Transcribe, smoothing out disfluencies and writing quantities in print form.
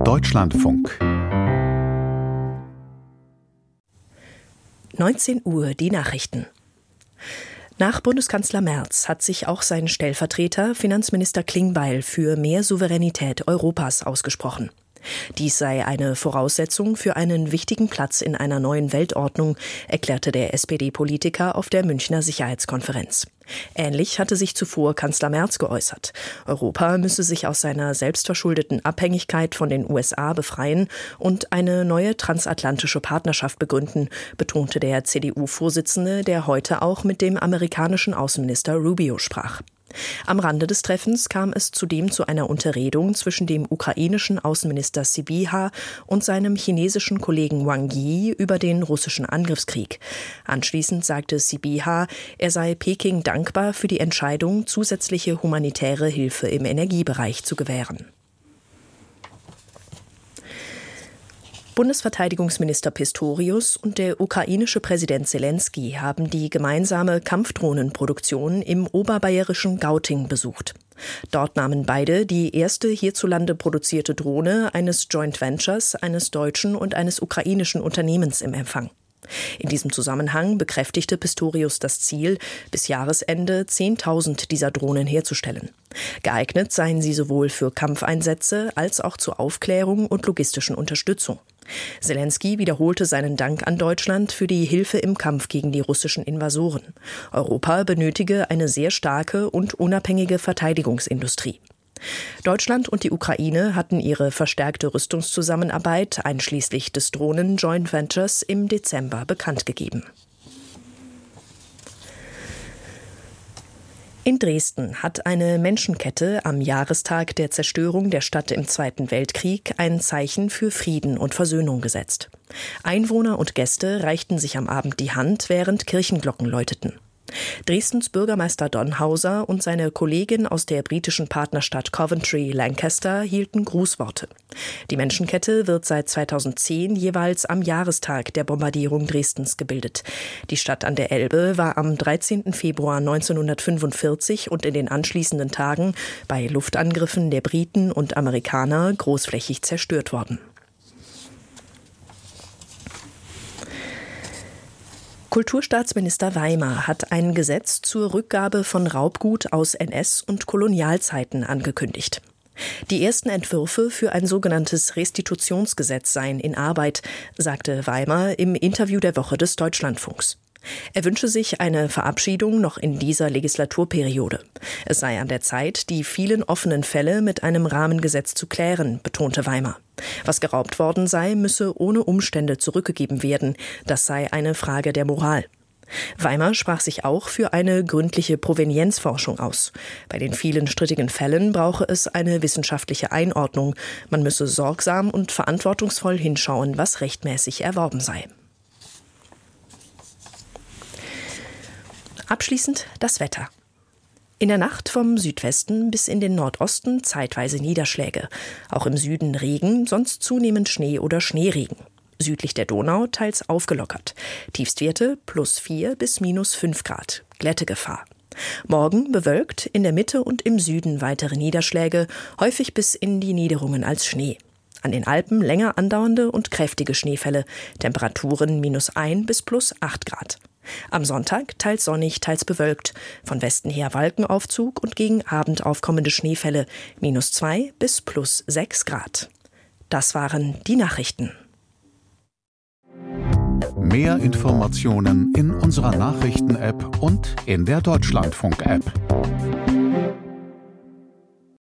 Deutschlandfunk 19 Uhr die Nachrichten. Nach Bundeskanzler Merz hat sich auch sein Stellvertreter, Finanzminister Klingbeil, für mehr Souveränität Europas ausgesprochen. Dies sei eine Voraussetzung für einen wichtigen Platz in einer neuen Weltordnung, erklärte der SPD-Politiker auf der Münchner Sicherheitskonferenz. Ähnlich hatte sich zuvor Kanzler Merz geäußert. Europa müsse sich aus seiner selbstverschuldeten Abhängigkeit von den USA befreien und eine neue transatlantische Partnerschaft begründen, betonte der CDU-Vorsitzende, der heute auch mit dem amerikanischen Außenminister Rubio sprach. Am Rande des Treffens kam es zudem zu einer Unterredung zwischen dem ukrainischen Außenminister Sybiha und seinem chinesischen Kollegen Wang Yi über den russischen Angriffskrieg. Anschließend sagte Sybiha, er sei Peking dankbar für die Entscheidung, zusätzliche humanitäre Hilfe im Energiebereich zu gewähren. Bundesverteidigungsminister Pistorius und der ukrainische Präsident Selenskyj haben die gemeinsame Kampfdrohnenproduktion im oberbayerischen Gauting besucht. Dort nahmen beide die erste hierzulande produzierte Drohne eines Joint Ventures, eines deutschen und eines ukrainischen Unternehmens im Empfang. In diesem Zusammenhang bekräftigte Pistorius das Ziel, bis Jahresende 10.000 dieser Drohnen herzustellen. Geeignet seien sie sowohl für Kampfeinsätze als auch zur Aufklärung und logistischen Unterstützung. Selenskyj wiederholte seinen Dank an Deutschland für die Hilfe im Kampf gegen die russischen Invasoren. Europa benötige eine sehr starke und unabhängige Verteidigungsindustrie. Deutschland und die Ukraine hatten ihre verstärkte Rüstungszusammenarbeit einschließlich des Drohnen-Joint Ventures im Dezember bekannt gegeben. In Dresden hat eine Menschenkette am Jahrestag der Zerstörung der Stadt im Zweiten Weltkrieg ein Zeichen für Frieden und Versöhnung gesetzt. Einwohner und Gäste reichten sich am Abend die Hand, während Kirchenglocken läuteten. Dresdens Bürgermeister Donhauser und seine Kollegin aus der britischen Partnerstadt Coventry, Lancaster, hielten Grußworte. Die Menschenkette wird seit 2010 jeweils am Jahrestag der Bombardierung Dresdens gebildet. Die Stadt an der Elbe war am 13. Februar 1945 und in den anschließenden Tagen bei Luftangriffen der Briten und Amerikaner großflächig zerstört worden. Kulturstaatsminister Weimar hat ein Gesetz zur Rückgabe von Raubgut aus NS- und Kolonialzeiten angekündigt. Die ersten Entwürfe für ein sogenanntes Restitutionsgesetz seien in Arbeit, sagte Weimar im Interview der Woche des Deutschlandfunks. Er wünsche sich eine Verabschiedung noch in dieser Legislaturperiode. Es sei an der Zeit, die vielen offenen Fälle mit einem Rahmengesetz zu klären, betonte Weimar. Was geraubt worden sei, müsse ohne Umstände zurückgegeben werden. Das sei eine Frage der Moral. Weimar sprach sich auch für eine gründliche Provenienzforschung aus. Bei den vielen strittigen Fällen brauche es eine wissenschaftliche Einordnung. Man müsse sorgsam und verantwortungsvoll hinschauen, was rechtmäßig erworben sei. Abschließend das Wetter. In der Nacht vom Südwesten bis in den Nordosten zeitweise Niederschläge. Auch im Süden Regen, sonst zunehmend Schnee oder Schneeregen. Südlich der Donau teils aufgelockert. Tiefstwerte +4 bis -5 Grad. Glättegefahr. Morgen bewölkt, in der Mitte und im Süden weitere Niederschläge, häufig bis in die Niederungen als Schnee. An den Alpen länger andauernde und kräftige Schneefälle. Temperaturen -1 bis +8 Grad. Am Sonntag teils sonnig, teils bewölkt. Von Westen her Wolkenaufzug und gegen Abend aufkommende Schneefälle. -2 bis +6 Grad. Das waren die Nachrichten. Mehr Informationen in unserer Nachrichten-App und in der Deutschlandfunk-App.